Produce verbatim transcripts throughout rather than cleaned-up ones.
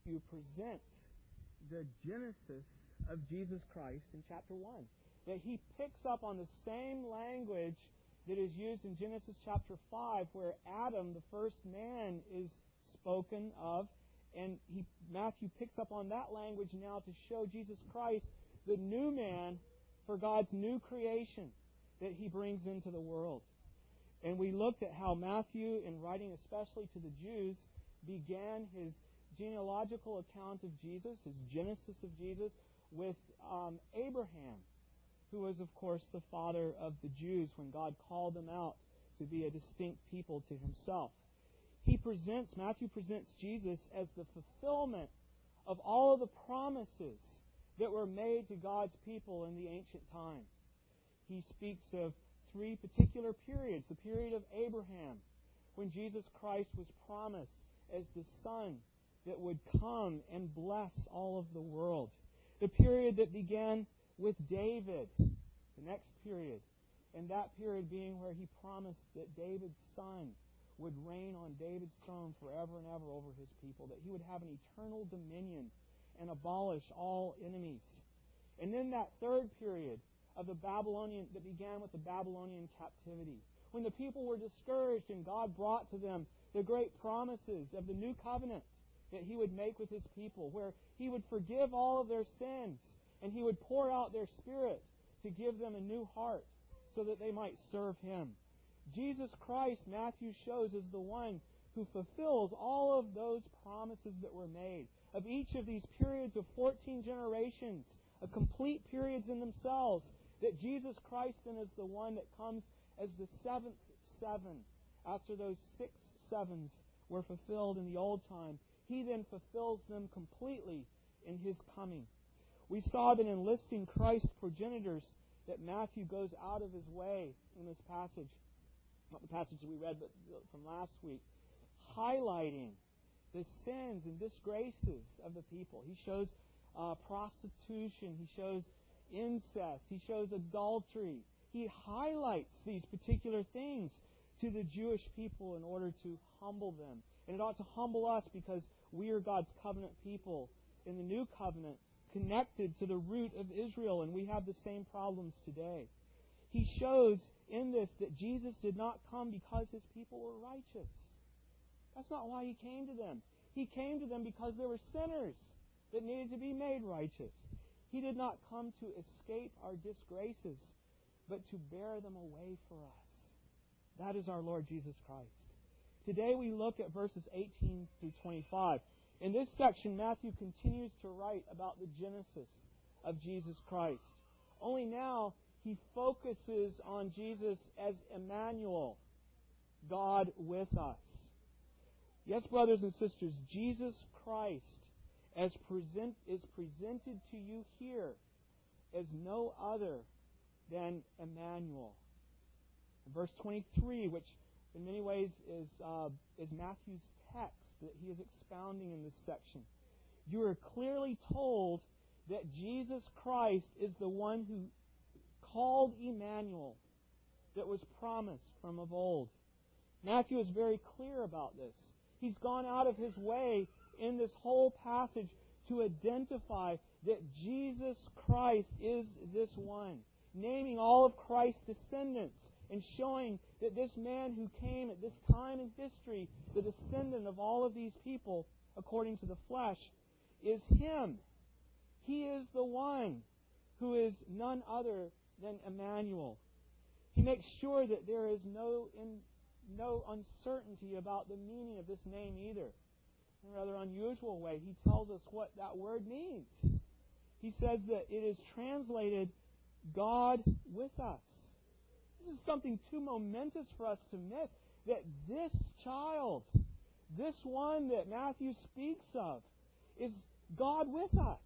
Matthew presents the genesis of Jesus Christ in chapter one. That he picks up on the same language that is used in Genesis chapter five, where Adam, the first man, is spoken of. And he, Matthew picks up on that language now to show Jesus Christ, the new man, for God's new creation that He brings into the world. And we looked at how Matthew, in writing especially to the Jews, began his genealogical account of Jesus, his genesis of Jesus, with um, Abraham, who was, of course, the father of the Jews when God called them out to be a distinct people to Himself. He presents, Matthew presents Jesus as the fulfillment of all of the promises that were made to God's people in the ancient time. He speaks of three particular periods. The period of Abraham, when Jesus Christ was promised as the Son that would come and bless all of the world. The period that began with David, the next period, and that period being where He promised that David's son would reign on David's throne forever and ever over His people, that He would have an eternal dominion and abolish all enemies. And then that third period of the Babylonian, that began with the Babylonian captivity, when the people were discouraged and God brought to them the great promises of the new covenant that He would make with His people, where He would forgive all of their sins and He would pour out their Spirit to give them a new heart so that they might serve Him. Jesus Christ, Matthew shows, is the one who fulfills all of those promises that were made. Of each of these periods of fourteen generations, a complete periods in themselves, that Jesus Christ then is the one that comes as the seventh seven. After those six sevens were fulfilled in the old time, He then fulfills them completely in His coming. We saw that in listing Christ's progenitors, that Matthew goes out of his way in this passage, not the passage that we read, but from last week, highlighting the sins and disgraces of the people. He shows uh, prostitution. He shows incest. He shows adultery. He highlights these particular things to the Jewish people in order to humble them. And it ought to humble us because we are God's covenant people in the new covenant, connected to the root of Israel, and we have the same problems today. He shows in this that Jesus did not come because His people were righteous. That's not why He came to them. He came to them because there were sinners that needed to be made righteous. He did not come to escape our disgraces, but to bear them away for us. That is our Lord Jesus Christ. Today we look at verses eighteen through twenty-five. In this section, Matthew continues to write about the genesis of Jesus Christ. Only now he focuses on Jesus as Emmanuel, God with us. Yes, brothers and sisters, Jesus Christ as present, is presented to you here as no other than Emmanuel. In verse twenty-three, which in many ways is, uh, is Matthew's text that he is expounding in this section, you are clearly told that Jesus Christ is the one who called Emmanuel, that was promised from of old. Matthew is very clear about this. He's gone out of his way in this whole passage to identify that Jesus Christ is this one, naming all of Christ's descendants and showing that this man who came at this time in history, the descendant of all of these people according to the flesh, is Him. He is the one who is none other than Emmanuel. He makes sure that there is no in, no uncertainty about the meaning of this name either. In a rather unusual way, he tells us what that word means. He says that it is translated God with us. This is something too momentous for us to miss, that this child, this one that Matthew speaks of, is God with us.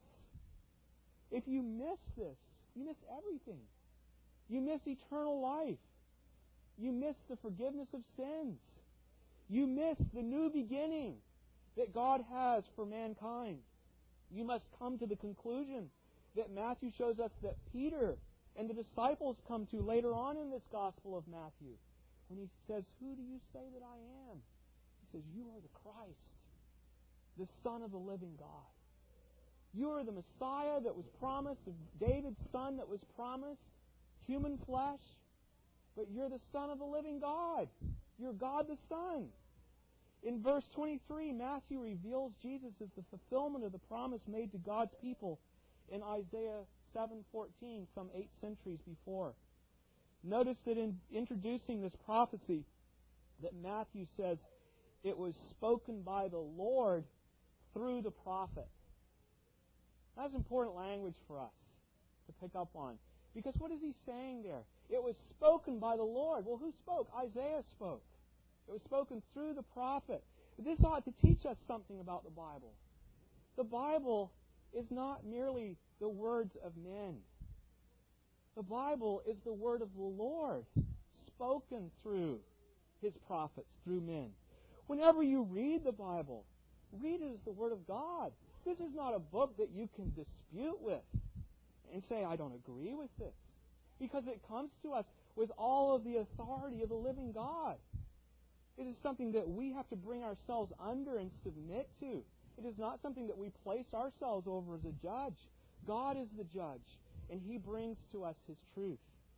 If you miss this, you miss everything. You miss eternal life. You miss the forgiveness of sins. You miss the new beginning that God has for mankind. You must come to the conclusion that Matthew shows us that Peter and the disciples come to later on in this Gospel of Matthew, when he says, "Who do you say that I am?" He says, "You are the Christ." the Son of the living God. You are the Messiah that was promised, David's son that was promised, human flesh, but you're the Son of the living God. You're God the Son. In verse twenty-three, Matthew reveals Jesus as the fulfillment of the promise made to God's people in Isaiah seven fourteen, some eight centuries before. Notice that in introducing this prophecy, that Matthew says it was spoken by the Lord through the prophet. That's important language for us to pick up on. Because what is he saying there? It was spoken by the Lord. Well, who spoke? Isaiah spoke. It was spoken through the prophet. This ought to teach us something about the Bible. The Bible is not merely the words of men. The Bible is the word of the Lord, spoken through His prophets, through men. Whenever you read the Bible, read it as the Word of God. This is not a book that you can dispute with and say, I don't agree with this. Because it comes to us with all of the authority of the living God. It is something that we have to bring ourselves under and submit to. It is not something that we place ourselves over as a judge. God is the judge, and He brings to us His truth.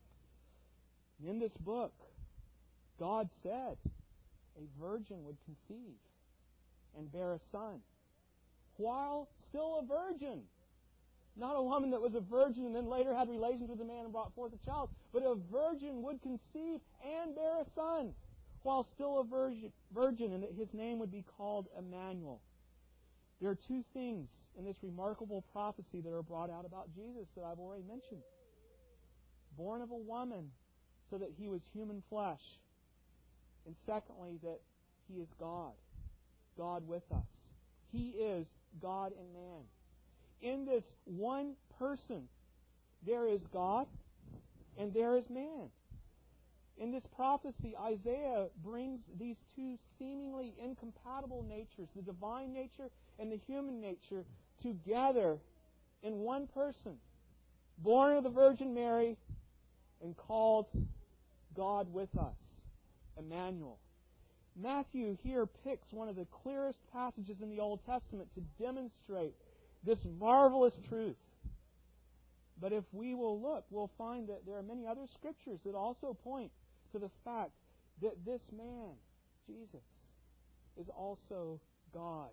In this book, God said a virgin would conceive and bear a son while still a virgin. Not a woman that was a virgin and then later had relations with a man and brought forth a child, but a virgin would conceive and bear a son while still a virgin, virgin, and that His name would be called Emmanuel. There are two things in this remarkable prophecy that are brought out about Jesus that I've already mentioned. Born of a woman so that He was human flesh. And secondly, that He is God. God with us. He is God and man. In this one person, there is God and there is man. In this prophecy, Isaiah brings these two seemingly incompatible natures, the divine nature and the human nature, together in one person, born of the Virgin Mary and called God with us, Emmanuel. Matthew here picks one of the clearest passages in the Old Testament to demonstrate this marvelous truth. But if we will look, we'll find that there are many other scriptures that also point to the fact that this man, Jesus, is also God.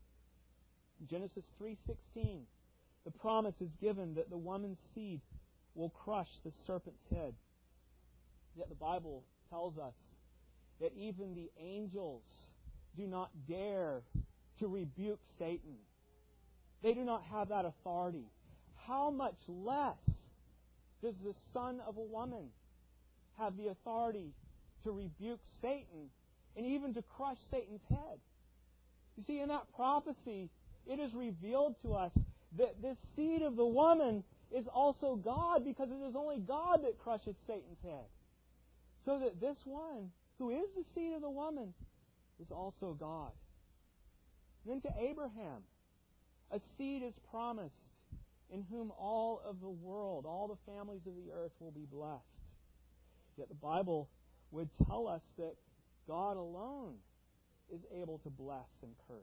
In Genesis three sixteen, the promise is given that the woman's seed will crush the serpent's head. Yet the Bible tells us that even the angels do not dare to rebuke Satan. They do not have that authority. How much less does the Son of a woman have the authority to rebuke Satan and even to crush Satan's head? You see, in that prophecy, it is revealed to us that this seed of the woman is also God, because it is only God that crushes Satan's head. So that this one, who is the seed of the woman, is also God. Then to Abraham, a seed is promised in whom all of the world, all the families of the earth will be blessed. Yet the Bible would tell us that God alone is able to bless and curse.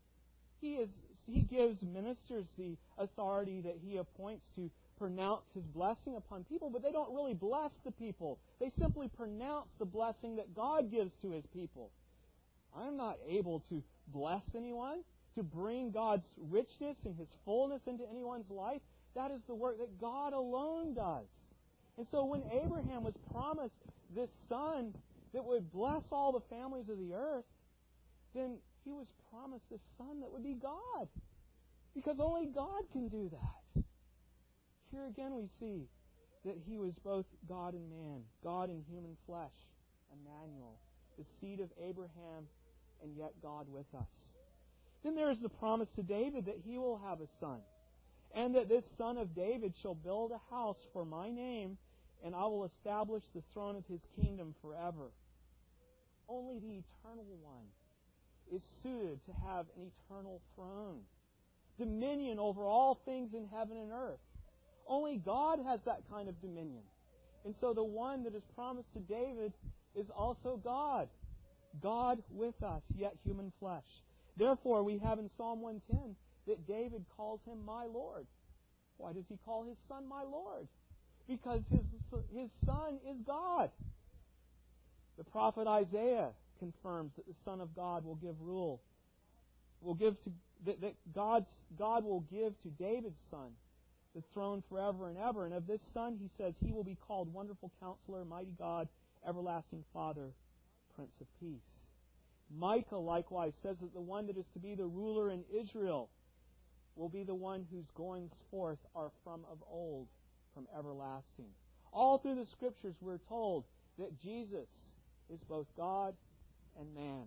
He is He gives ministers the authority that He appoints to pronounce His blessing upon people, but they don't really bless the people. They simply pronounce the blessing that God gives to His people. I'm not able to bless anyone, to bring God's richness and His fullness into anyone's life. That is the work that God alone does. And so when Abraham was promised this son that would bless all the families of the earth, then he was promised a son that would be God. Because only God can do that. Here again we see that He was both God and man, God in human flesh, Emmanuel, the seed of Abraham, and yet God with us. Then there is the promise to David that he will have a son, and that this son of David shall build a house for my name, and I will establish the throne of his kingdom forever. Only the eternal one is suited to have an eternal throne, dominion over all things in heaven and earth. Only God has that kind of dominion. And so the one that is promised to David is also God. God with us, yet human flesh. Therefore, we have in Psalm one ten that David calls him my Lord. Why does he call his son my Lord? Because his, his son is God. The prophet Isaiah confirms that the Son of God will give rule, will give to that, that God's God will give to David's son the throne forever and ever. And of this son, he says, he will be called Wonderful Counselor, Mighty God, Everlasting Father, Prince of Peace. Micah likewise says that the one that is to be the ruler in Israel will be the one whose goings forth are from of old, from everlasting. All through the Scriptures we're told that Jesus is both God and man.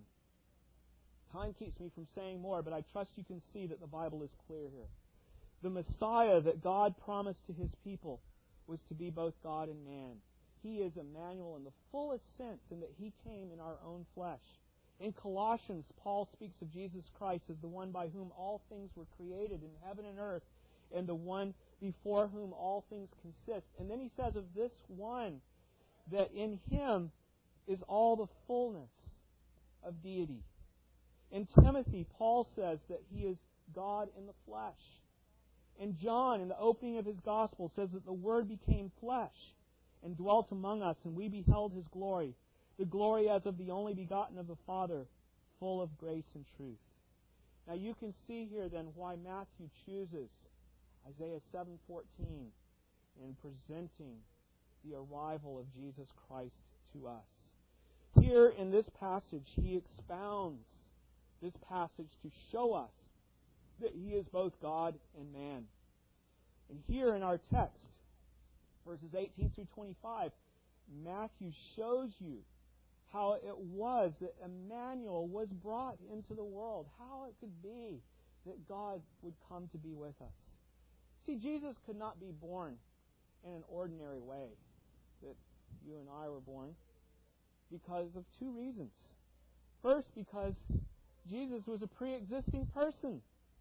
Time keeps me from saying more, but I trust you can see that the Bible is clear here. The Messiah that God promised to His people was to be both God and man. He is Emmanuel in the fullest sense in that He came in our own flesh. In Colossians, Paul speaks of Jesus Christ as the one by whom all things were created in heaven and earth, and the one before whom all things consist. And then he says of this one that in Him is all the fullness of deity. In Timothy, Paul says that He is God in the flesh. And John, in the opening of his Gospel, says that the Word became flesh and dwelt among us, and we beheld His glory, the glory as of the only begotten of the Father, full of grace and truth. Now you can see here then why Matthew chooses Isaiah seven fourteen in presenting the arrival of Jesus Christ to us. Here in this passage, he expounds this passage to show us that He is both God and man. And here in our text, verses eighteen through twenty-five, Matthew shows you how it was that Emmanuel was brought into the world, how it could be that God would come to be with us. See, Jesus could not be born in an ordinary way that you and I were born because of two reasons. First, because Jesus was a pre-existing person.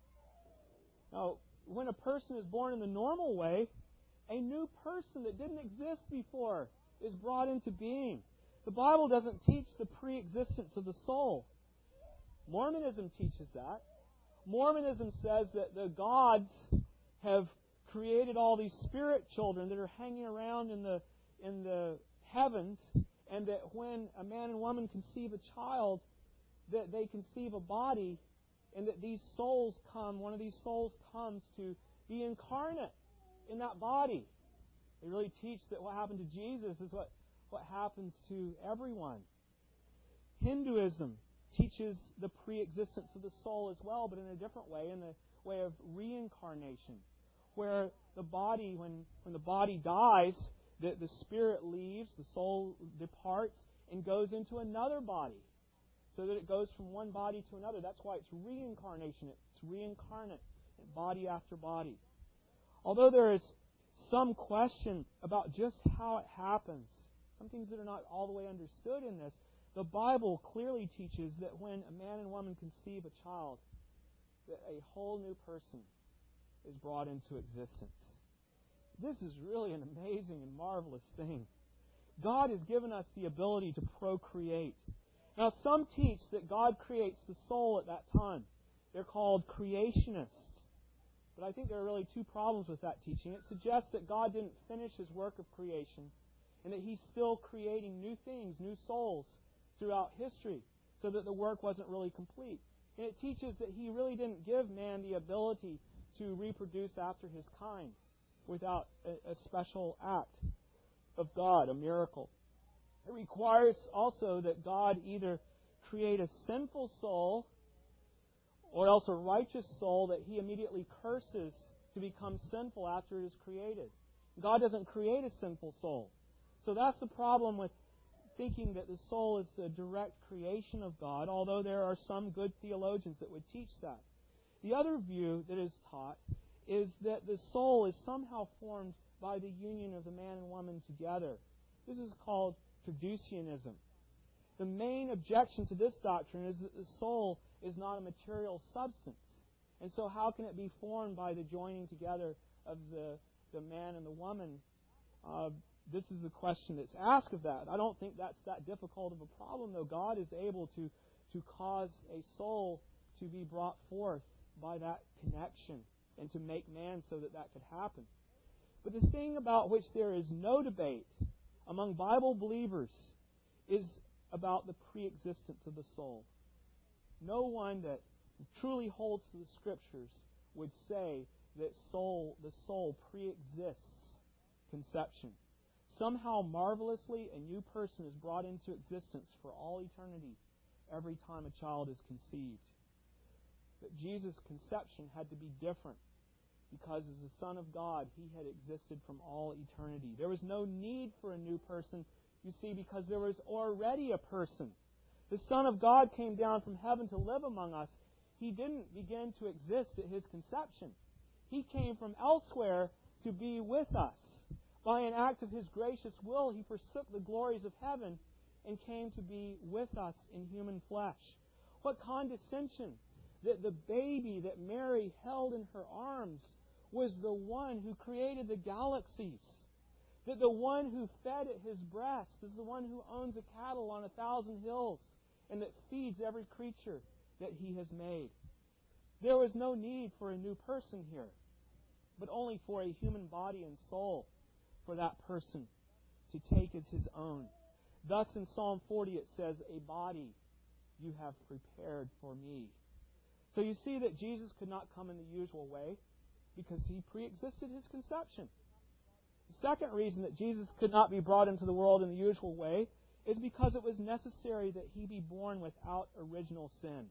Now, when a person is born in the normal way, a new person that didn't exist before is brought into being. The Bible doesn't teach the pre-existence of the soul. Mormonism teaches that. Mormonism says that the gods have created all these spirit children that are hanging around in the in the heavens, and that when a man and woman conceive a child, that they conceive a body, and that these souls come, one of these souls comes to be incarnate in that body. They really teach that what happened to Jesus is what, what happens to everyone. Hinduism teaches the pre-existence of the soul as well, but in a different way, in the way of reincarnation, where the body, when, when the body dies, the, the spirit leaves, the soul departs, and goes into another body, so that it goes from one body to another. That's why it's reincarnation. It's reincarnate, body after body. Although there is some question about just how it happens, some things that are not all the way understood in this, the Bible clearly teaches that when a man and woman conceive a child, that a whole new person is brought into existence. This is really an amazing and marvelous thing. God has given us the ability to procreate. Now, some teach that God creates the soul at that time. They're called creationists. But I think there are really two problems with that teaching. It suggests that God didn't finish His work of creation, and that He's still creating new things, new souls, throughout history, so that the work wasn't really complete. And it teaches that He really didn't give man the ability to reproduce after his kind without a, a special act of God, a miracle. It requires also that God either create a sinful soul or else a righteous soul that He immediately curses to become sinful after it is created. God doesn't create a sinful soul. So that's the problem with thinking that the soul is the direct creation of God, although there are some good theologians that would teach that. The other view that is taught is that the soul is somehow formed by the union of the man and woman together. This is called traducianism. The main objection to this doctrine is that the soul is not a material substance. And so how can it be formed by the joining together of the, the man and the woman? Uh, this is the question that's asked of that. I don't think that's that difficult of a problem, though. God is able to, to cause a soul to be brought forth by that connection and to make man so that that could happen. But the thing about which there is no debate among Bible believers is about the pre-existence of the soul. No one that truly holds to the Scriptures would say that soul, the soul pre-exists conception. Somehow, marvelously, a new person is brought into existence for all eternity every time a child is conceived. But Jesus' conception had to be different because as the Son of God, He had existed from all eternity. There was no need for a new person, you see, because there was already a person. The Son of God came down from heaven to live among us. He didn't begin to exist at His conception. He came from elsewhere to be with us. By an act of His gracious will, He forsook the glories of heaven and came to be with us in human flesh. What condescension that the baby that Mary held in her arms was the one who created the galaxies. That the one who fed at His breast is the one who owns a cattle on a thousand hills and that feeds every creature that He has made. There was no need for a new person here, but only for a human body and soul for that person to take as His own. Thus in Psalm forty it says, "A body you have prepared for me." So you see that Jesus could not come in the usual way because He pre-existed His conception. The second reason that Jesus could not be brought into the world in the usual way is because it was necessary that He be born without original sin.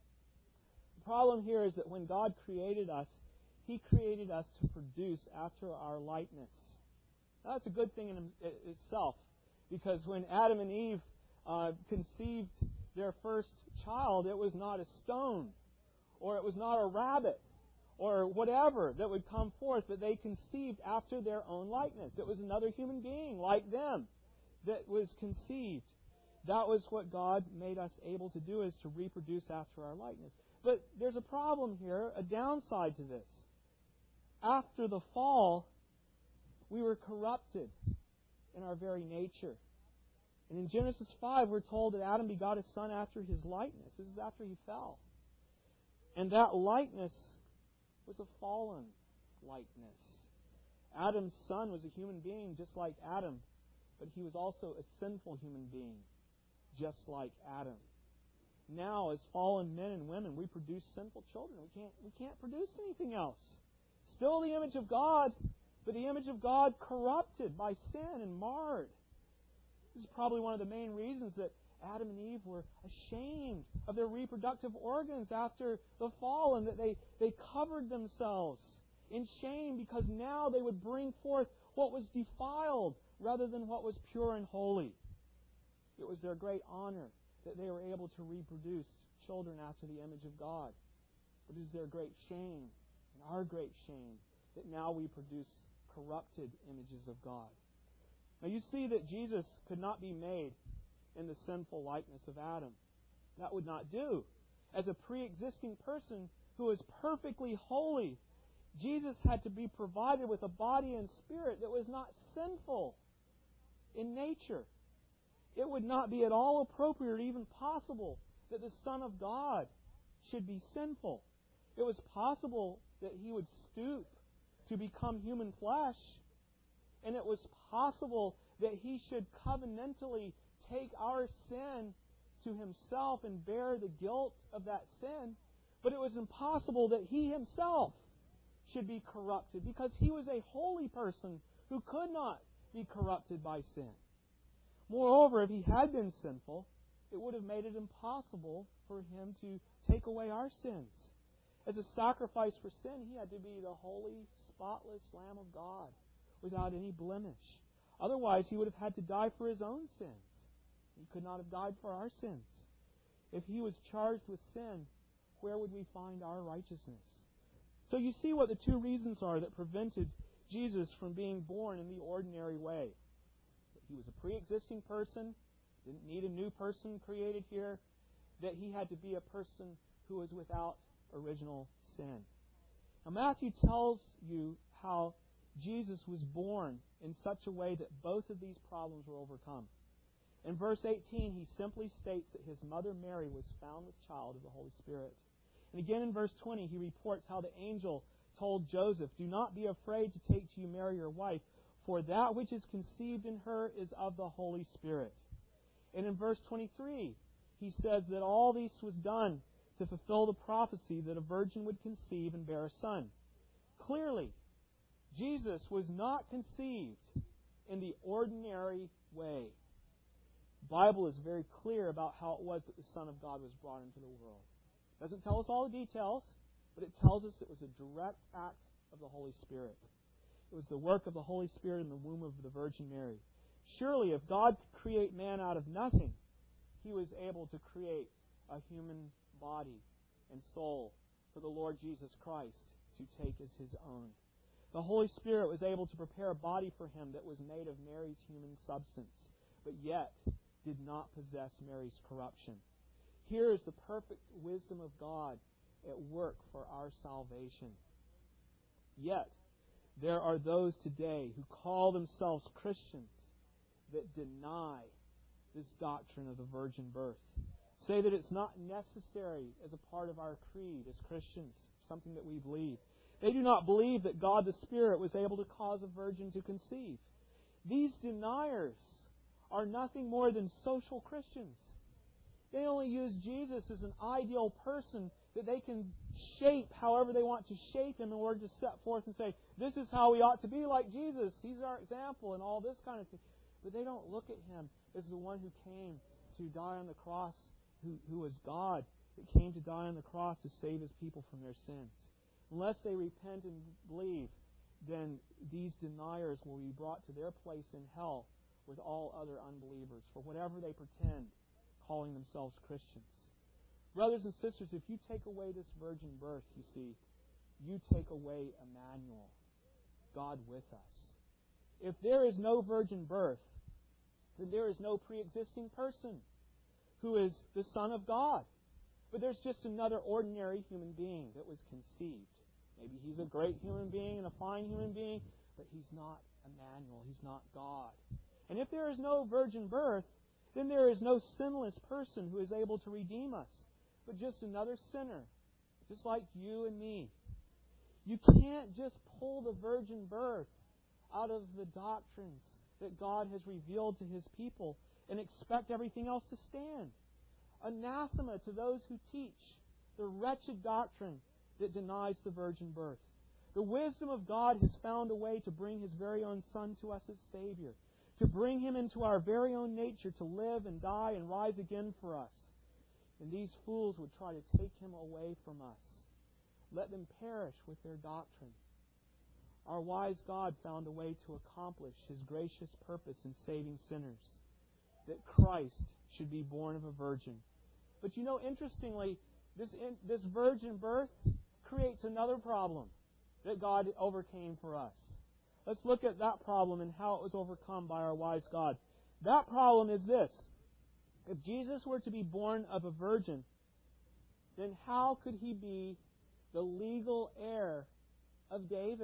The problem here is that when God created us, He created us to produce after our likeness. Now, that's a good thing in itself, because when Adam and Eve uh, conceived their first child, it was not a stone, or it was not a rabbit, or whatever that would come forth, but they conceived after their own likeness. It was another human being like them that was conceived. That was what God made us able to do, is to reproduce after our likeness. But there's a problem here, a downside to this. After the fall, we were corrupted in our very nature. And in Genesis five, we're told that Adam begot a son after his likeness. This is after he fell. And that likeness was a fallen likeness. Adam's son was a human being just like Adam, but he was also a sinful human being just like Adam. Now, as fallen men and women, we produce sinful children. We can't, we can't produce anything else. Still the image of God, but the image of God corrupted by sin and marred. This is probably one of the main reasons that Adam and Eve were ashamed of their reproductive organs after the fall, and that they, they covered themselves in shame because now they would bring forth what was defiled rather than what was pure and holy. It was their great honor that they were able to reproduce children after the image of God. But it is their great shame, and our great shame, that now we produce corrupted images of God. Now you see that Jesus could not be made in the sinful likeness of Adam. That would not do. As a pre-existing person who is perfectly holy, Jesus had to be provided with a body and spirit that was not sinful in nature. It would not be at all appropriate or even possible that the Son of God should be sinful. It was possible that He would stoop to become human flesh, and it was possible that He should covenantally take our sin to Himself and bear the guilt of that sin, but it was impossible that He Himself should be corrupted, because He was a holy person who could not be corrupted by sin. Moreover, if He had been sinful, it would have made it impossible for Him to take away our sins. As a sacrifice for sin, He had to be the holy, spotless Lamb of God without any blemish. Otherwise, He would have had to die for His own sins. He could not have died for our sins. If He was charged with sin, where would we find our righteousness? So you see what the two reasons are that prevented Jesus from being born in the ordinary way. He was a pre-existing person, didn't need a new person created here, that He had to be a person who was without original sin. Now Matthew tells you how Jesus was born in such a way that both of these problems were overcome. In verse eighteen, he simply states that His mother Mary was found with child of the Holy Spirit. And again in verse twenty, he reports how the angel told Joseph, "Do not be afraid to take to you Mary your wife, for that which is conceived in her is of the Holy Spirit." And in verse twenty-three, he says that all this was done to fulfill the prophecy that a virgin would conceive and bear a son. Clearly, Jesus was not conceived in the ordinary way. The Bible is very clear about how it was that the Son of God was brought into the world. It doesn't tell us all the details, but it tells us it was a direct act of the Holy Spirit. It was the work of the Holy Spirit in the womb of the Virgin Mary. Surely, if God could create man out of nothing, He was able to create a human body and soul for the Lord Jesus Christ to take as His own. The Holy Spirit was able to prepare a body for Him that was made of Mary's human substance, but yet did not possess Mary's corruption. Here is the perfect wisdom of God at work for our salvation. Yet, there are those today who call themselves Christians that deny this doctrine of the virgin birth. Say that it's not necessary as a part of our creed as Christians, something that we believe. They do not believe that God the Spirit was able to cause a virgin to conceive. These deniers are nothing more than social Christians. They only use Jesus as an ideal person that they can shape however they want to shape Him in order to set forth and say, this is how we ought to be like Jesus. He's our example and all this kind of thing. But they don't look at Him as the one who came to die on the cross, who, who was God, that came to die on the cross to save His people from their sins. Unless they repent and believe, then these deniers will be brought to their place in hell with all other unbelievers for whatever they pretend, calling themselves Christians. Brothers and sisters, if you take away this virgin birth, you see, you take away Emmanuel, God with us. If there is no virgin birth, then there is no pre-existing person who is the Son of God. But there's just another ordinary human being that was conceived. Maybe he's a great human being and a fine human being, but he's not Emmanuel. He's not God. And if there is no virgin birth, then there is no sinless person who is able to redeem us, but just another sinner, just like you and me. You can't just pull the virgin birth out of the doctrines that God has revealed to His people and expect everything else to stand. Anathema to those who teach the wretched doctrine that denies the virgin birth. The wisdom of God has found a way to bring His very own Son to us as Savior, to bring Him into our very own nature, to live and die and rise again for us. And these fools would try to take Him away from us. Let them perish with their doctrine. Our wise God found a way to accomplish His gracious purpose in saving sinners, that Christ should be born of a virgin. But you know, interestingly, this, in, this virgin birth creates another problem that God overcame for us. Let's look at that problem and how it was overcome by our wise God. That problem is this. If Jesus were to be born of a virgin, then how could He be the legal heir of David?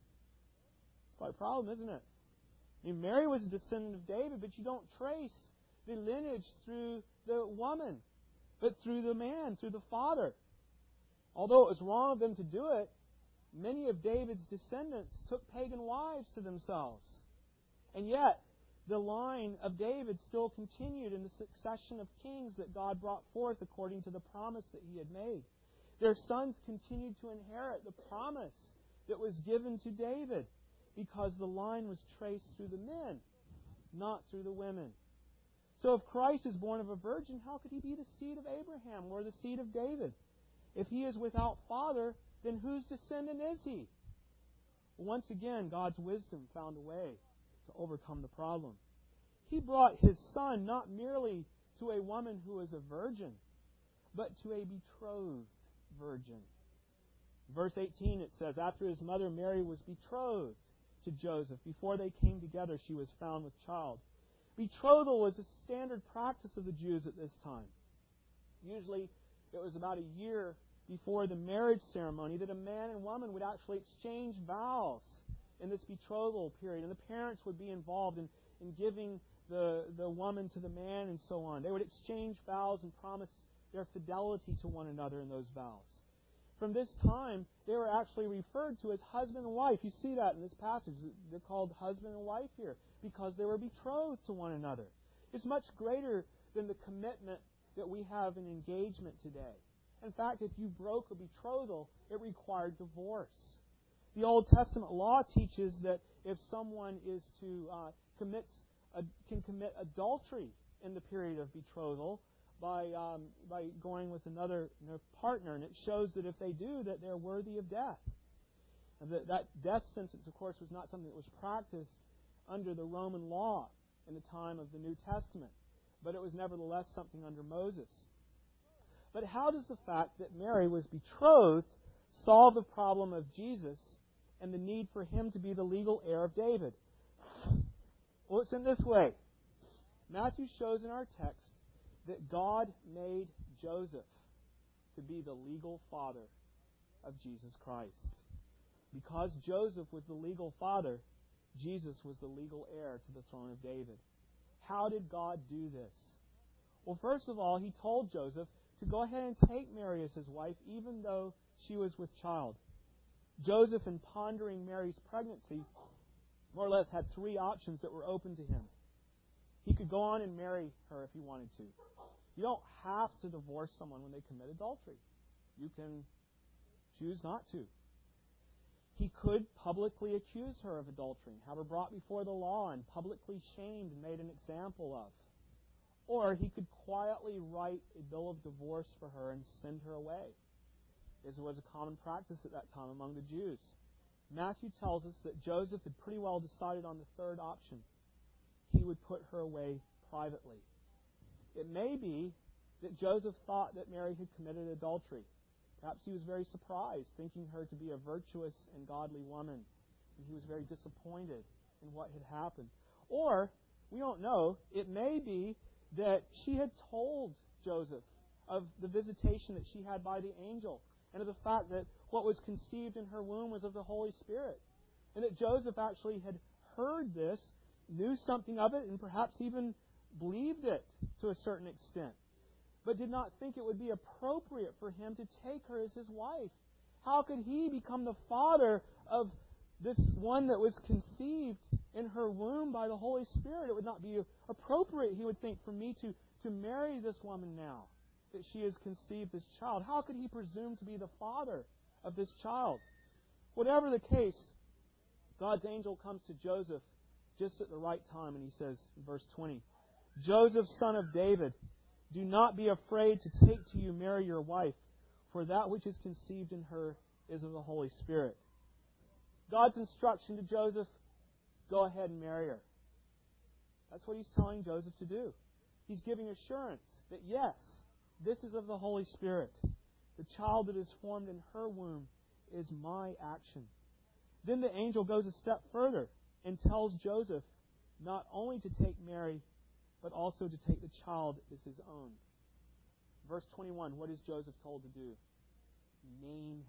It's quite a problem, isn't it? I mean, Mary was a descendant of David, but you don't trace the lineage through the woman, but through the man, through the father. Although it was wrong of them to do it, many of David's descendants took pagan wives to themselves. And yet, the line of David still continued in the succession of kings that God brought forth according to the promise that He had made. Their sons continued to inherit the promise that was given to David because the line was traced through the men, not through the women. So if Christ is born of a virgin, how could He be the seed of Abraham or the seed of David? If He is without father, then whose descendant is He? Once again, God's wisdom found a way to overcome the problem. He brought His Son not merely to a woman who is a virgin, but to a betrothed virgin. Verse eighteen, it says, after His mother Mary was betrothed to Joseph, before they came together, she was found with child. Betrothal was a standard practice of the Jews at this time. Usually, it was about a year before the marriage ceremony that a man and woman would actually exchange vows in this betrothal period. And the parents would be involved in, in giving the, the woman to the man and so on. They would exchange vows and promise their fidelity to one another in those vows. from this time, they were actually referred to as husband and wife. You see that in this passage. They're called husband and wife here because they were betrothed to one another. It's much greater than the commitment that we have in engagement today. In fact, if you broke a betrothal, it required divorce. The Old Testament law teaches that if someone is to uh, commits a, can commit adultery in the period of betrothal by um, by going with another you know, partner, and it shows that if they do, that they're worthy of death. And that, that death sentence, of course, was not something that was practiced under the Roman law in the time of the New Testament, but it was nevertheless something under Moses. But how does the fact that Mary was betrothed solve the problem of Jesus and the need for him to be the legal heir of David? Well, it's in this way. Matthew shows in our text that God made Joseph to be the legal father of Jesus Christ. Because Joseph was the legal father, Jesus was the legal heir to the throne of David. How did God do this? Well, first of all, He told Joseph to go ahead and take Mary as his wife, even though she was with child. Joseph, in pondering Mary's pregnancy, more or less had three options that were open to him. He could go on and marry her if he wanted to. You don't have to divorce someone when they commit adultery. You can choose not to. He could publicly accuse her of adultery, have her brought before the law and publicly shamed and made an example of. Or he could quietly write a bill of divorce for her and send her away, as was a common practice at that time among the Jews. Matthew tells us that Joseph had pretty well decided on the third option. He would put her away privately. It may be that Joseph thought that Mary had committed adultery. Perhaps he was very surprised, thinking her to be a virtuous and godly woman, and he was very disappointed in what had happened. Or, we don't know, it may be that she had told Joseph of the visitation that she had by the angel, and of the fact that what was conceived in her womb was of the Holy Spirit, and that Joseph actually had heard this, knew something of it, and perhaps even believed it to a certain extent, but did not think it would be appropriate for him to take her as his wife. How could he become the father of this one that was conceived in her womb by the Holy Spirit? It would not be appropriate, he would think, for me to, to marry this woman now that she has conceived this child. How could he presume to be the father of this child? Whatever the case, God's angel comes to Joseph just at the right time, and he says in verse twenty, Joseph, son of David, do not be afraid to take to you Mary your wife, for that which is conceived in her is of the Holy Spirit. God's instruction to Joseph, go ahead and marry her. That's what He's telling Joseph to do. He's giving assurance that yes, this is of the Holy Spirit. The child that is formed in her womb is my action. Then the angel goes a step further and tells Joseph not only to take Mary, but also to take the child as his own. Verse twenty-one, what is Joseph told to do? Name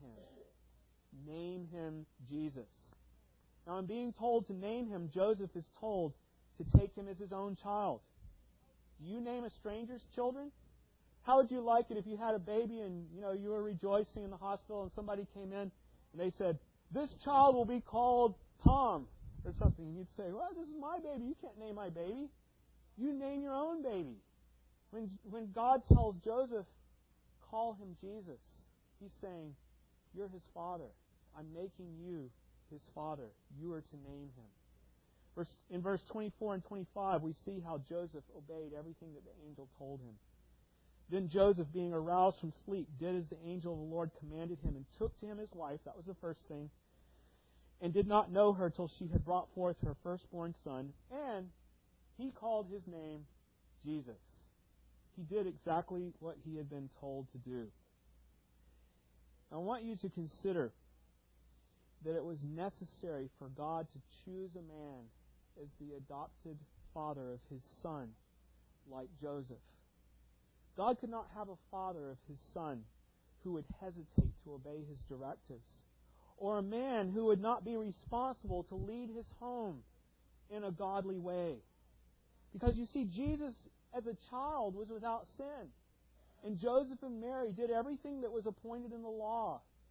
him. Name him Jesus. Now, in being told to name him, Joseph is told to take him as his own child. Do you name a stranger's children? How would you like it if you had a baby and you know you were rejoicing in the hospital and somebody came in and they said, this child will be called Tom or something, and you'd say, well, this is my baby. You can't name my baby. You name your own baby. When, when God tells Joseph, call him Jesus, He's saying, you're his father. I'm making you his father. You are to name him. Verse, in verse twenty-four and twenty-five, we see how Joseph obeyed everything that the angel told him. Then Joseph, being aroused from sleep, did as the angel of the Lord commanded him, and took to him his wife, that was the first thing, and did not know her till she had brought forth her firstborn son, and he called his name Jesus. He did exactly what he had been told to do. I want you to consider that it was necessary for God to choose a man as the adopted father of his son, like Joseph. God could not have a father of his son who would hesitate to obey his directives, or a man who would not be responsible to lead his home in a godly way. Because you see, Jesus as a child was without sin. And Joseph and Mary did everything that was appointed in the law.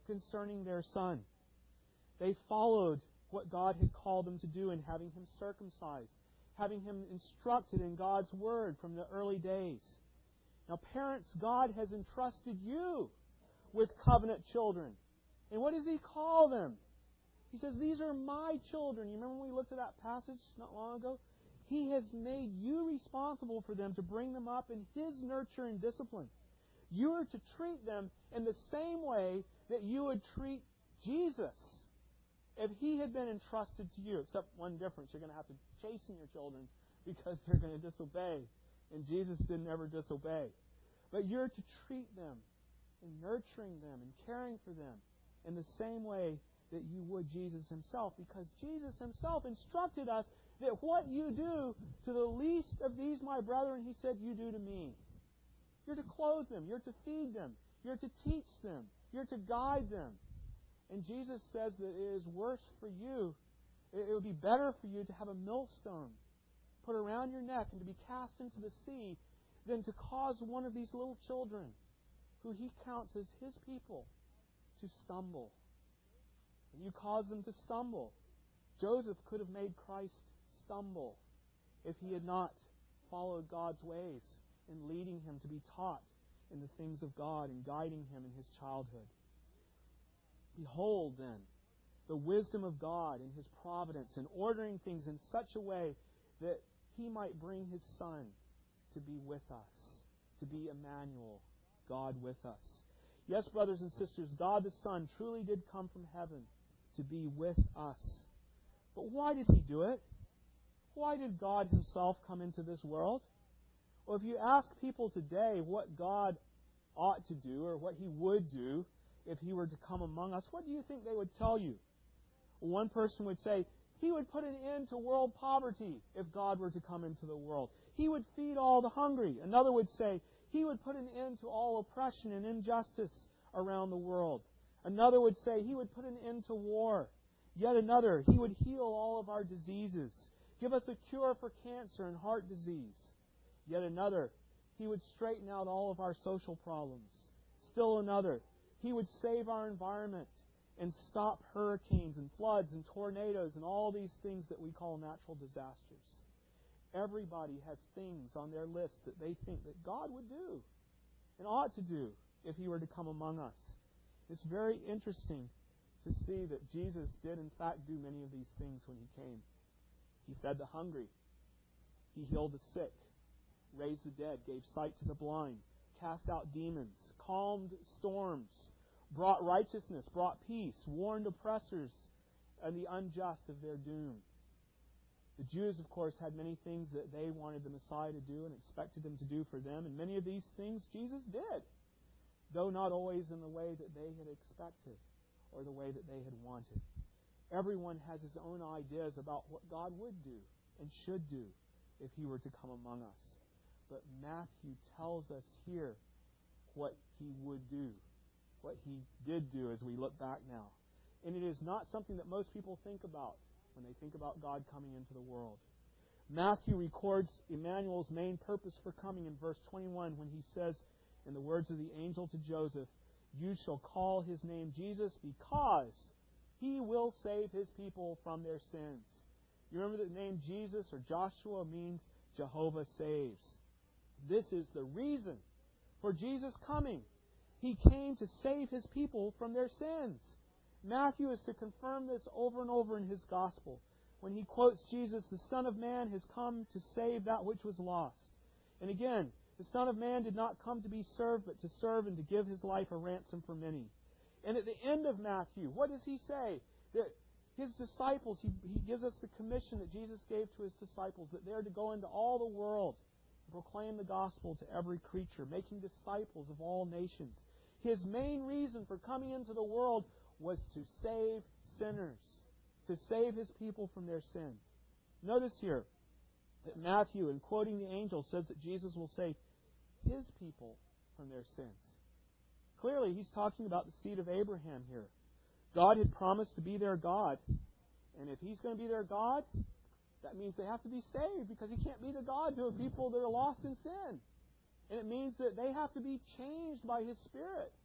concerning their son. They followed what God had called them to do in having him circumcised, having him instructed in God's Word from the early days. Now, parents, God has entrusted you with covenant children. And what does He call them? He says, these are my children. You remember when we looked at that passage not long ago? He has made you responsible for them to bring them up in His nurture and discipline. You are to treat them in the same way that you would treat Jesus if He had been entrusted to you. Except one difference, you're going to have to chasten your children because they're going to disobey. And Jesus didn't ever disobey. But you're to treat them in nurturing them and caring for them in the same way that you would Jesus Himself, because Jesus Himself instructed us that what you do to the least of these my brethren, He said, you do to me. You're to clothe them. You're to feed them. You're to teach them. You're to guide them. And Jesus says that it is worse for you, it would be better for you to have a millstone put around your neck and to be cast into the sea than to cause one of these little children, who He counts as His people, to stumble. And you cause them to stumble. Joseph could have made Christ stumble if he had not followed God's ways in leading him to be taught in the things of God and guiding him in his childhood. Behold, then, the wisdom of God in His providence in ordering things in such a way that He might bring His Son to be with us, to be Emmanuel, God with us. Yes, brothers and sisters, God the Son truly did come from heaven to be with us. But why did He do it? Why did God Himself come into this world? Well, if you ask people today what God ought to do or what He would do if He were to come among us, what do you think they would tell you? Well, one person would say, He would put an end to world poverty if God were to come into the world. He would feed all the hungry. Another would say, He would put an end to all oppression and injustice around the world. Another would say He would put an end to war. Yet another, He would heal all of our diseases, give us a cure for cancer and heart disease. Yet another, He would straighten out all of our social problems. Still another, He would save our environment and stop hurricanes and floods and tornadoes and all these things that we call natural disasters. Everybody has things on their list that they think that God would do and ought to do if He were to come among us. It's very interesting to see that Jesus did in fact do many of these things when He came. He fed the hungry. He healed the sick, raised the dead, gave sight to the blind, cast out demons, calmed storms, brought righteousness, brought peace, warned oppressors and the unjust of their doom. The Jews, of course, had many things that they wanted the Messiah to do and expected Him to do for them, and many of these things Jesus did, though not always in the way that they had expected or the way that they had wanted. Everyone has his own ideas about what God would do and should do if He were to come among us. But Matthew tells us here what He would do, what He did do as we look back now. And it is not something that most people think about when they think about God coming into the world. Matthew records Emmanuel's main purpose for coming in verse twenty-one when he says, in the words of the angel to Joseph, you shall call His name Jesus because He will save His people from their sins. You remember the name Jesus or Joshua means Jehovah saves. This is the reason for Jesus coming. He came to save His people from their sins. Matthew is to confirm this over and over in his gospel when he quotes Jesus, the Son of Man has come to save that which was lost. And again, the Son of Man did not come to be served, but to serve and to give His life a ransom for many. And at the end of Matthew, what does He say? That His disciples, He, he gives us the commission that Jesus gave to His disciples, that they are to go into all the world and proclaim the gospel to every creature, making disciples of all nations. His main reason for coming into the world was to save sinners, to save His people from their sin. Notice here that Matthew, in quoting the angel, says that Jesus will save His people from their sins. Clearly, he's talking about the seed of Abraham here. God had promised to be their God. And if He's going to be their God, that means they have to be saved, because He can't be the God to a people that are lost in sin. And it means that they have to be changed by His Spirit.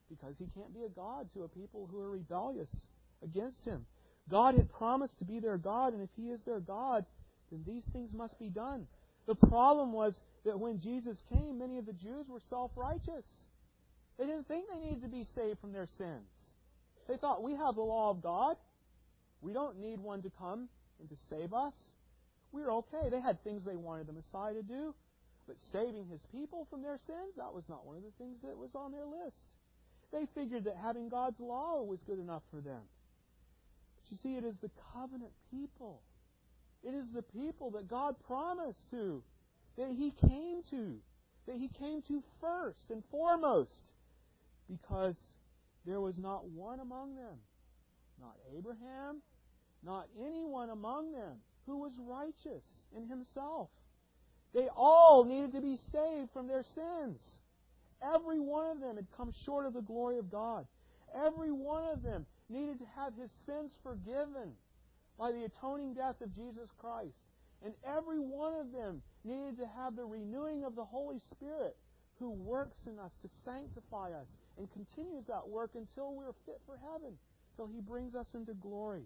because He can't be a God to a people who are rebellious against Him. God had promised to be their God, and if He is their God, then these things must be done. The problem was that when Jesus came, many of the Jews were self-righteous. They didn't think they needed to be saved from their sins. They thought, we have the law of God. We don't need one to come and to save us. We're okay. They had things they wanted the Messiah to do, but saving His people from their sins, that was not one of the things that was on their list. They figured that having God's law was good enough for them. But you see, it is the covenant people. It is the people that God promised to, that He came to, that He came to first and foremost, because there was not one among them, not Abraham, not anyone among them who was righteous in himself. They all needed to be saved from their sins. Every one of them had come short of the glory of God. Every one of them needed to have his sins forgiven by the atoning death of Jesus Christ. And every one of them needed to have the renewing of the Holy Spirit, who works in us to sanctify us and continues that work until we're fit for heaven, till He brings us into glory.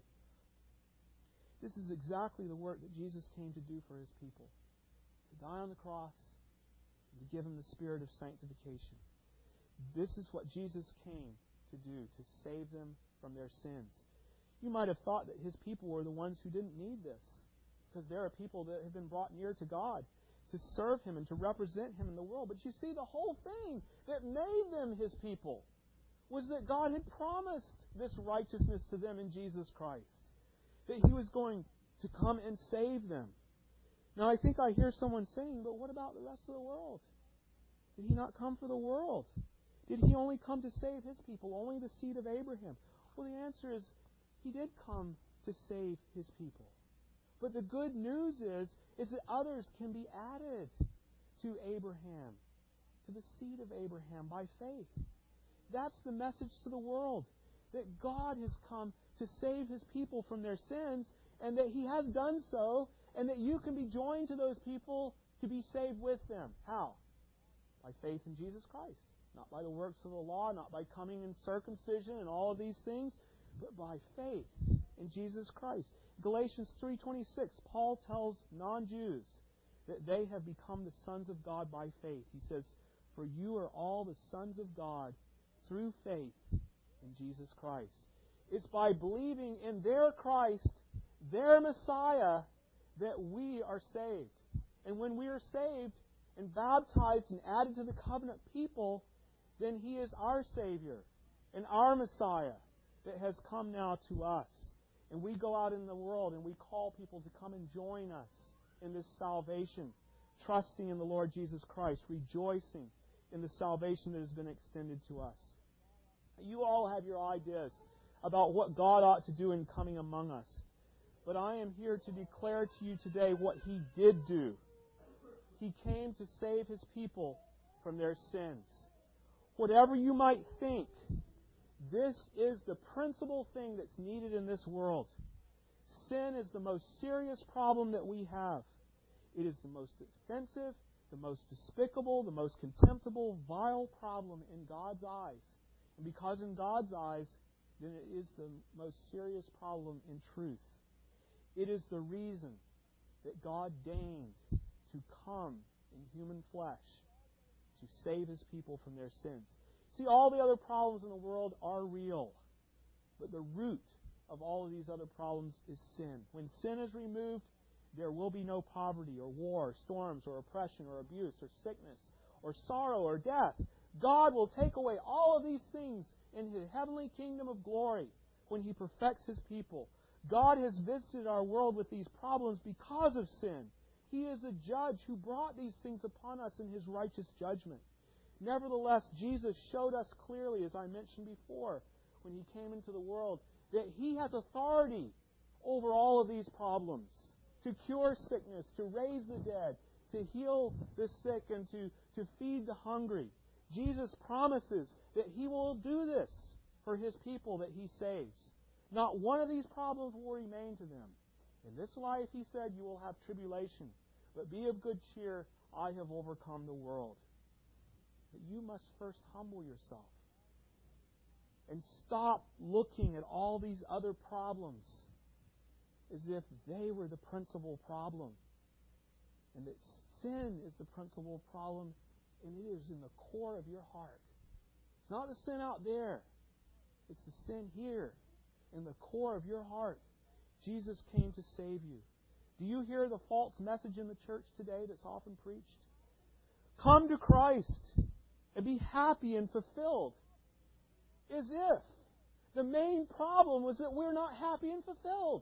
This is exactly the work that Jesus came to do for His people. To die on the cross and to give them the spirit of sanctification. This is what Jesus came to do, to save them from their sins. You might have thought that His people were the ones who didn't need this, because there are people that have been brought near to God to serve Him and to represent Him in the world. But you see, the whole thing that made them His people was that God had promised this righteousness to them in Jesus Christ, that He was going to come and save them. Now, I think I hear someone saying, but what about the rest of the world? Did He not come for the world? Did He only come to save His people, only the seed of Abraham? Well, the answer is, He did come to save His people. But the good news is, is that others can be added to Abraham, to the seed of Abraham by faith. That's the message to the world, that God has come to save His people from their sins, and that He has done so, and that you can be joined to those people to be saved with them. How? By faith in Jesus Christ. Not by the works of the law, not by coming in circumcision and all of these things, but by faith in Jesus Christ. Galatians three twenty-six, Paul tells non-Jews that they have become the sons of God by faith. He says, for you are all the sons of God through faith in Jesus Christ. It's by believing in their Christ, their Messiah, that we are saved. And when we are saved and baptized and added to the covenant people, then He is our Savior and our Messiah that has come now to us. And we go out in the world and we call people to come and join us in this salvation, trusting in the Lord Jesus Christ, rejoicing in the salvation that has been extended to us. You all have your ideas about what God ought to do in coming among us. But I am here to declare to you today what He did do. He came to save His people from their sins. Whatever you might think, this is the principal thing that's needed in this world. Sin is the most serious problem that we have. It is the most offensive, the most despicable, the most contemptible, vile problem in God's eyes. And because in God's eyes, then it is the most serious problem in truth. It is the reason that God deigned to come in human flesh to save His people from their sins. See, all the other problems in the world are real. But the root of all of these other problems is sin. When sin is removed, there will be no poverty or war, storms or oppression or abuse or sickness or sorrow or death. God will take away all of these things in His heavenly kingdom of glory when He perfects His people. God has visited our world with these problems because of sin. He is a judge who brought these things upon us in His righteous judgment. Nevertheless, Jesus showed us clearly, as I mentioned before, when He came into the world, that He has authority over all of these problems, to cure sickness, to raise the dead, to heal the sick, and to, to feed the hungry. Jesus promises that He will do this for His people that He saves. Not one of these problems will remain to them. In this life, He said, you will have tribulation, but be of good cheer, I have overcome the world. But you must first humble yourself and stop looking at all these other problems as if they were the principal problem. And that sin is the principal problem, and it is in the core of your heart. It's not the sin out there. It's the sin here, in the core of your heart. Jesus came to save you. Do you hear the false message in the church today that's often preached? Come to Christ and be happy and fulfilled. As if the main problem was that we're not happy and fulfilled.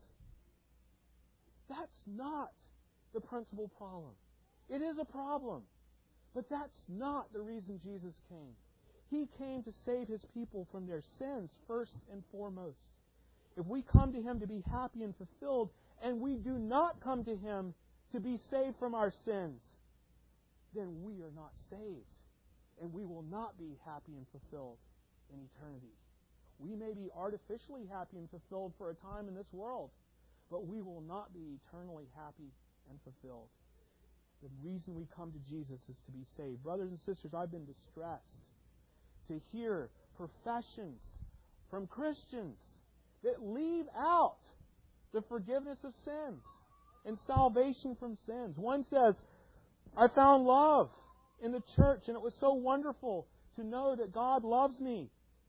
That's not the principal problem. It is a problem, but that's not the reason Jesus came. He came to save His people from their sins first and foremost. If we come to Him to be happy and fulfilled, and we do not come to Him to be saved from our sins, then we are not saved, and we will not be happy and fulfilled in eternity. We may be artificially happy and fulfilled for a time in this world, but we will not be eternally happy and fulfilled. The reason we come to Jesus is to be saved. Brothers and sisters, I've been distressed to hear professions from Christians that leave out the forgiveness of sins and salvation from sins. One says, I found love in the church, and it was so wonderful to know that God loves me.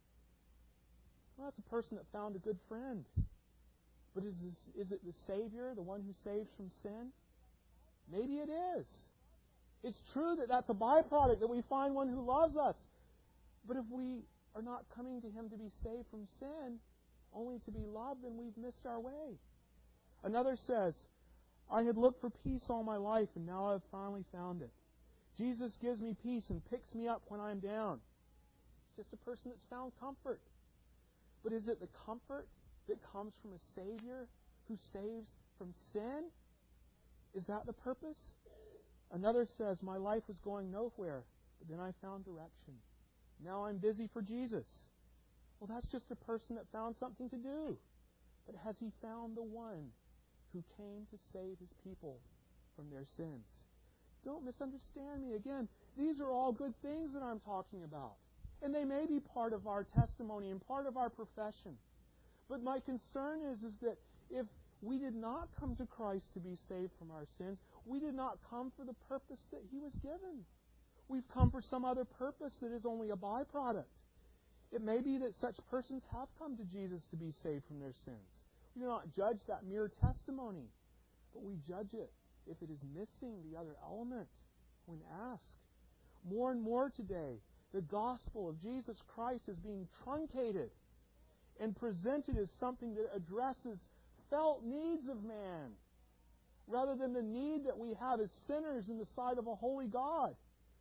Well, that's a person that found a good friend. But is this, is it the Savior, the one who saves from sin? Maybe it is. It's true that that's a byproduct, that we find one who loves us. But if we are not coming to Him to be saved from sin, only to be loved, then we've missed our way. Another says, I had looked for peace all my life, and now I've finally found it. Jesus gives me peace and picks me up when I'm down. It's just a person that's found comfort. But is it the comfort that comes from a Savior who saves from sin? Is that the purpose? Another says, my life was going nowhere, but then I found direction. Now I'm busy for Jesus. Well, that's just a person that found something to do. But has he found the one who came to save His people from their sins? Don't misunderstand me. Again, these are all good things that I'm talking about. And they may be part of our testimony and part of our profession. But my concern is, is that if we did not come to Christ to be saved from our sins, we did not come for the purpose that He was given. We've come for some other purpose that is only a byproduct. It may be that such persons have come to Jesus to be saved from their sins. We do not judge that mere testimony, but we judge it if it is missing the other element when asked. More and more today, the gospel of Jesus Christ is being truncated and presented as something that addresses felt needs of man, rather than the need that we have as sinners in the sight of a holy God.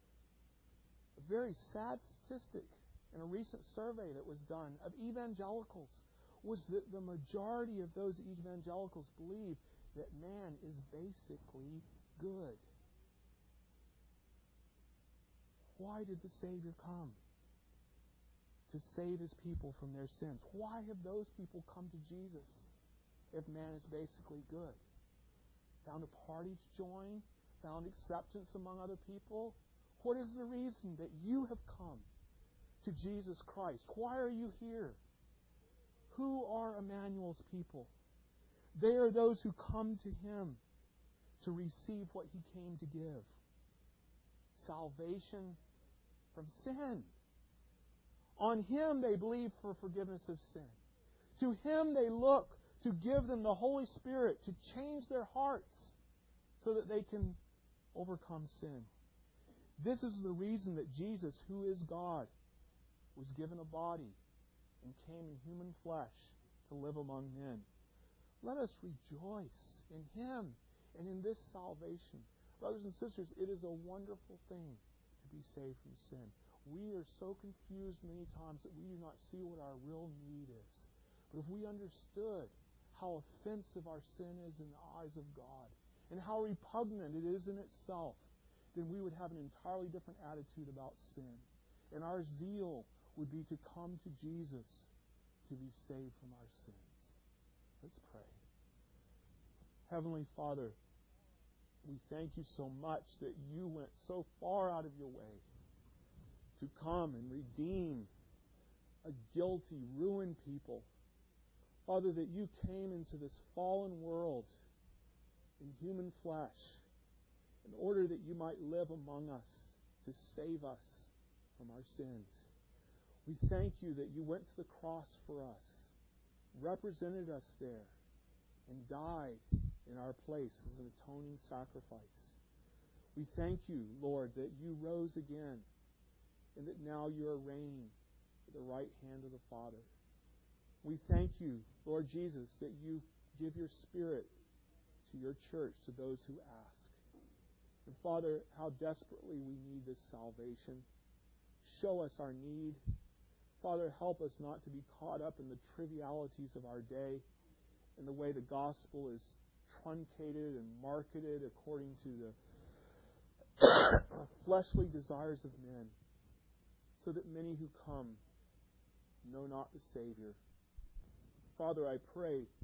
A very sad statistic in a recent survey that was done of evangelicals was that the majority of those evangelicals believe that man is basically good. Why did the Savior come? To save His people from their sins. Why have those people come to Jesus if man is basically good? Found a party to join? Found acceptance among other people? What is the reason that you have come to Jesus Christ? Why are you here? Who are Emmanuel's people? They are those who come to Him to receive what He came to give. Salvation from sin. On Him they believe for forgiveness of sin. To Him they look to give them the Holy Spirit to change their hearts so that they can overcome sin. This is the reason that Jesus, who is God, was given a body and came in human flesh to live among men. Let us rejoice in Him and in this salvation. Brothers and sisters, it is a wonderful thing to be saved from sin. We are so confused many times that we do not see what our real need is. But if we understood how offensive our sin is in the eyes of God and how repugnant it is in itself, then we would have an entirely different attitude about sin. And our zeal would be to come to Jesus to be saved from our sins. Let's pray. Heavenly Father, we thank You so much that You went so far out of Your way to come and redeem a guilty, ruined people. Father, that you came into this fallen world in human flesh in order that you might live among us to save us from our sins. We thank you that you went to the cross for us, represented us there, and died in our place as an atoning sacrifice. We thank you, Lord, that you rose again and that now you are reigning at the right hand of the Father. We thank you, Lord Jesus, that you give your Spirit to your church, to those who ask. And Father, how desperately we need this salvation. Show us our need. Father, help us not to be caught up in the trivialities of our day and the way the gospel is truncated and marketed according to the fleshly desires of men, so that many who come know not the Savior. Father, I pray